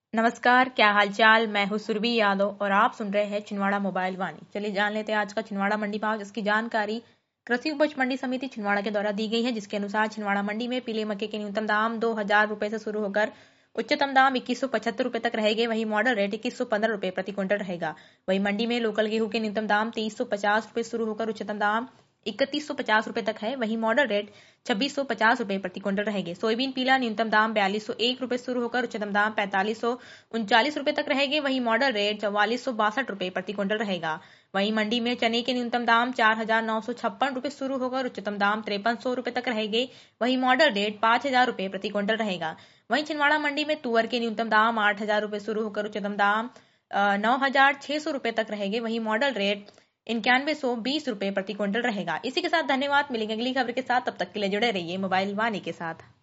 नमस्कार, क्या हालचाल। मैं हूँ सुरभि यादव और आप सुन रहे हैं छिंदवाड़ा मोबाइल वाणी। चलिए जान लेते हैं आज का छिंदवाड़ा मंडी भाव, जिसकी जानकारी कृषि उपज मंडी समिति छिंदवाड़ा के द्वारा दी गई है। जिसके अनुसार छिंदवाड़ा मंडी में पीले मक्के के न्यूनतम दाम 2000 रुपए से शुरू होकर उच्चतम दाम 2175 रुपए तक रहेंगे। वहीं मॉडल रेट 2115 रुपए प्रति क्विंटल रहेगा। वहीं मंडी में लोकल गेहूं के न्यूनतम दाम 2350 रुपए शुरू होकर उच्चतम दाम 3150 रुपए तक है। वहीं मॉडल रेट 2650 रुपए प्रति क्विंटल रहेंगे। सोयाबीन पीला न्यूनतम दाम 4201 रुपए शुरू होकर उच्चतम दाम 4539 रुपए तक रहेंगे। वहीं मॉडल रेट 4462 रुपए प्रति क्विंटल रहेगा। वहीं मंडी में चने के न्यूनतम दाम 4956 रुपए शुरू होकर उच्चतम दाम 5300 रुपए तक रहेंगे। वहीं मॉडल रेट 5000 रुपए प्रति क्विंटल रहेगा। वहीं छिंदवाड़ा मंडी में तुअर के न्यूनतम दाम 8000 रुपए शुरू होकर उच्चतम दाम 9600 रुपए तक रहेंगे। वहीं मॉडल रेट 9120 रुपए प्रति क्विंटल रहेगा। इसी के साथ धन्यवाद। मिलेंगे अगली खबर के साथ, तब तक के लिए जुड़े रहिए मोबाइल वाणी के साथ।